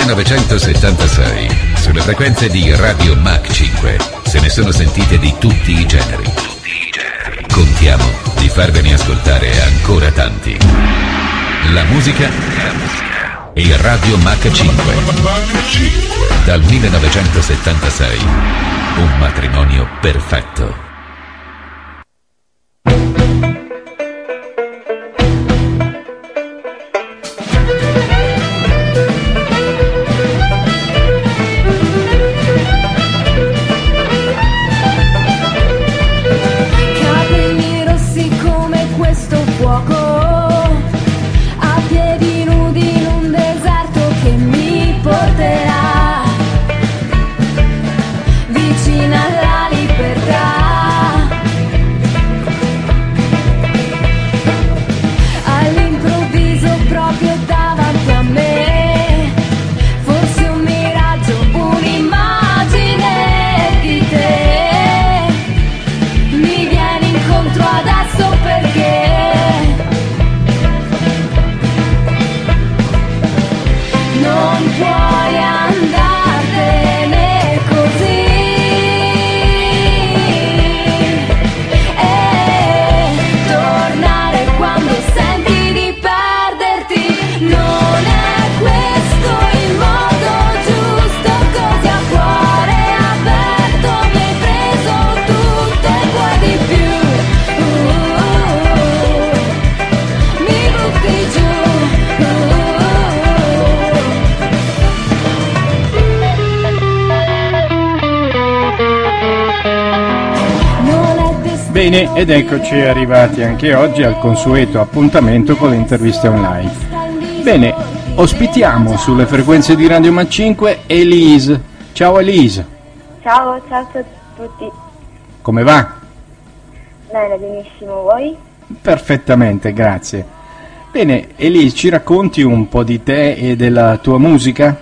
1976, sulle frequenze di Radio Mach 5, se ne sono sentite di tutti i generi. Contiamo di farvene ascoltare ancora tanti. La musica e Radio Mach 5. Dal 1976, un matrimonio perfetto. Bene, ed eccoci arrivati anche oggi al consueto appuntamento con le interviste online. Bene, ospitiamo sulle frequenze di Radio Mach 5 Elise. Ciao Elise. Ciao a tutti. Come va? Bene, benissimo, voi? Perfettamente, grazie. Bene, Elise, ci racconti un po' di te e della tua musica?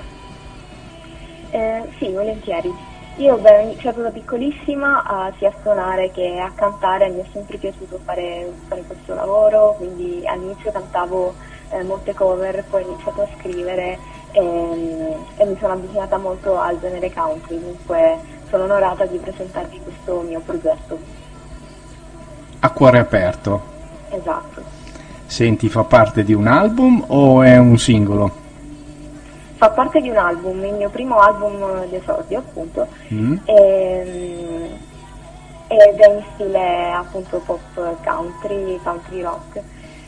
Sì, volentieri. Io ho iniziato da piccolissima sia a suonare che a cantare, mi è sempre piaciuto fare questo lavoro, quindi all'inizio cantavo molte cover, poi ho iniziato a scrivere e mi sono avvicinata molto al genere country, dunque sono onorata di presentarvi questo mio progetto. A cuore aperto. Esatto. Senti, fa parte di un album o è un singolo? Fa parte di un album, il mio primo album d'esordio appunto, ed è in stile appunto pop country rock.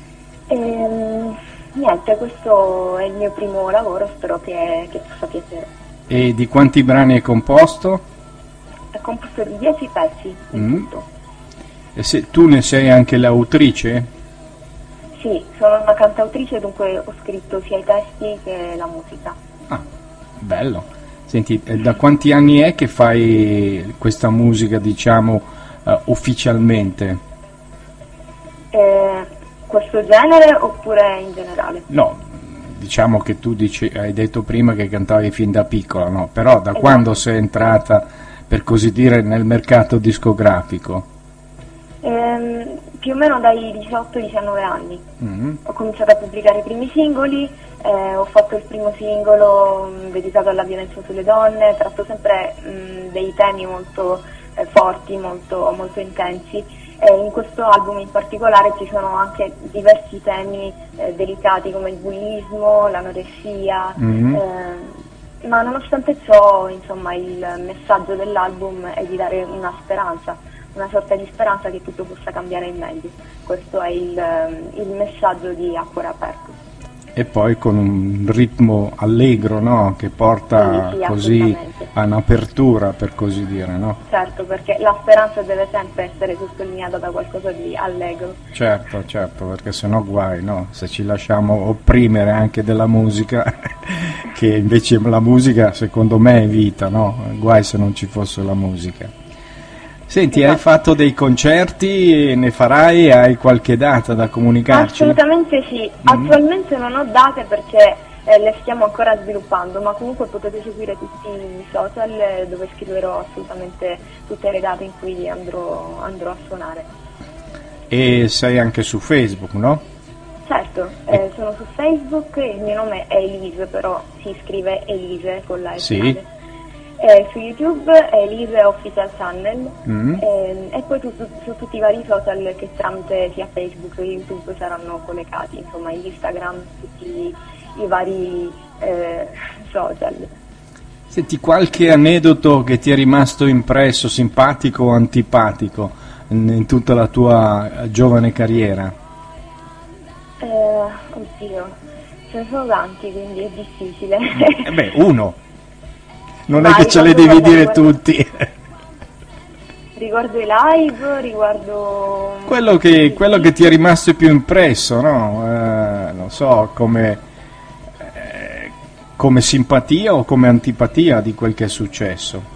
Niente, questo è il mio primo lavoro, spero che possa piacere. E di quanti brani è composto? È composto di 10 pezzi in tutto. E se tu ne sei anche l'autrice? Sì, sono una cantautrice, dunque ho scritto sia i testi che la musica. Ah, bello. Senti, da quanti anni è che fai questa musica, diciamo, ufficialmente? Questo genere oppure in generale? No, diciamo che tu hai detto prima che cantavi fin da piccola, no? Però da quando sei entrata, per così dire, nel mercato discografico? Più o meno dai 18-19 anni. Ho cominciato a pubblicare i primi singoli, ho fatto il primo singolo dedicato alla violenza sulle donne, tratto sempre dei temi molto forti, molto, molto intensi. In questo album in particolare ci sono anche diversi temi delicati come il bullismo, l'anoressia, ma nonostante ciò, insomma, il messaggio dell'album è di dare una speranza, una sorta di speranza che tutto possa cambiare in meglio. Questo è il messaggio di A cuore aperto. E poi con un ritmo allegro, no? Che porta sì, così a un'apertura, per così dire, no? Certo, perché la speranza deve sempre essere sottolineata da qualcosa di allegro. Certo, perché sennò guai, no? Se ci lasciamo opprimere anche della musica, che invece la musica secondo me è vita, no? Guai se non ci fosse la musica. Senti, esatto. Hai fatto dei concerti, ne farai? Hai qualche data da comunicarci? Assolutamente sì, attualmente non ho date perché le stiamo ancora sviluppando, ma comunque potete seguire tutti i social dove scriverò assolutamente tutte le date in cui andrò a suonare. E sei anche su Facebook, no? Certo, sono su Facebook, il mio nome è Elise, però si scrive Elise con la S. Sì. Su YouTube è Elise Official Channel e poi su tutti i vari social che tramite sia Facebook che YouTube saranno collegati, insomma Instagram, tutti i vari social. Senti, qualche aneddoto che ti è rimasto impresso, simpatico o antipatico in tutta la tua giovane carriera? Oddio, ce ne sono tanti, quindi è difficile. Uno. Non è che ce le devi dire tutti. Riguardo i live, riguardo... Quello che ti è rimasto più impresso, no? Non so, come simpatia o come antipatia di quel che è successo.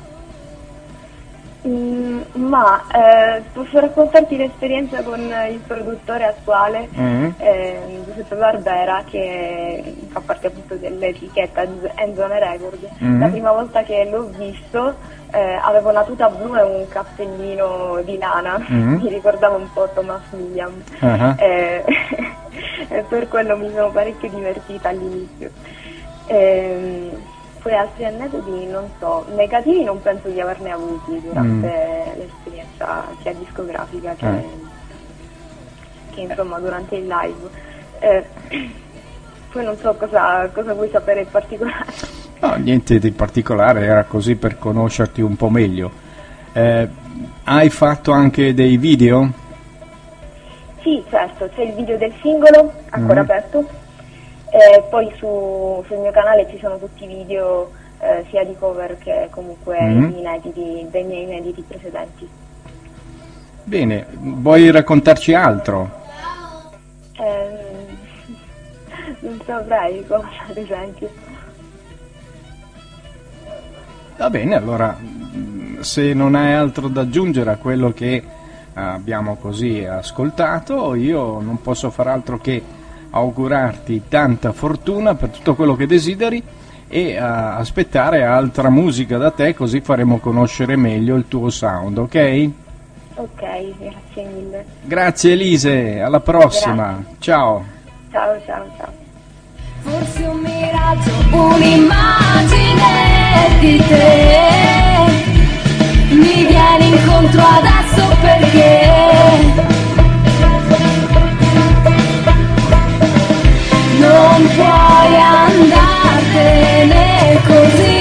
Posso raccontarti l'esperienza con il produttore attuale, Giuseppe Barbera, che fa parte appunto dell'etichetta Enzone Record. La prima volta che l'ho visto avevo una tuta blu e un cappellino di lana, mi ricordava un po' Thomas William, e per quello mi sono parecchio divertita all'inizio. Poi altri aneddoti non so, negativi non penso di averne avuti durante l'esperienza sia discografica che insomma durante il live. Poi non so cosa vuoi sapere in particolare. No, niente di particolare, era così per conoscerti un po' meglio. Hai fatto anche dei video? Sì, certo, c'è il video del singolo ancora aperto. Poi sul mio canale ci sono tutti i video sia di cover che comunque dei miei inediti precedenti. Bene, vuoi raccontarci altro? Non saprei cosa, ad esempio. Va bene, allora se non hai altro da aggiungere a quello che abbiamo così ascoltato, io non posso far altro che augurarti tanta fortuna per tutto quello che desideri e aspettare altra musica da te, così faremo conoscere meglio il tuo sound, ok? Ok, grazie mille. Grazie Elise, alla prossima. Grazie. Ciao. Ciao. Forse un miraggio, un'immagine di te mi viene incontro adesso perché non puoi andartene così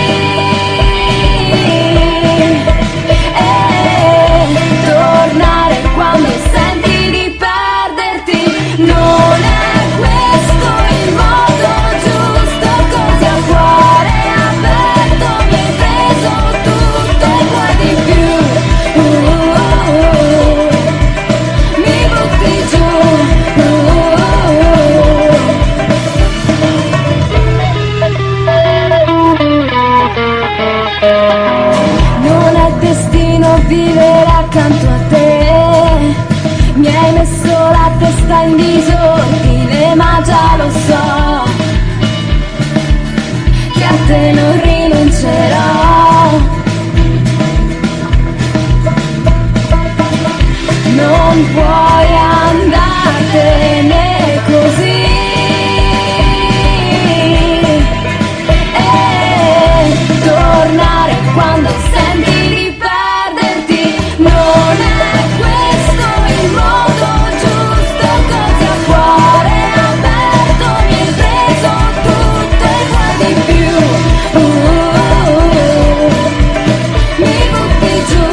e tornare quando senti di perderti. Non è questo il modo giusto, così a cuore aperto mi hai preso tutto e vuoi di più. Mi butti giù. Non è destino vivere accanto a te, mi hai messo la testa in disordine, ma già lo so che a te non rinuncerò. Non puoi andartene così e tornare quando senti di perderti. Non è questo il modo giusto, così a cuore aperto mi hai preso tutto e vuoi di più. Mi butti giù.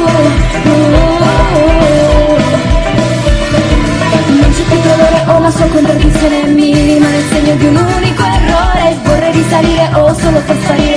Non c'è più dolore o la sua contraddizione, mi rimane il segno di un unico errore. Vorrei risalire o solo far salire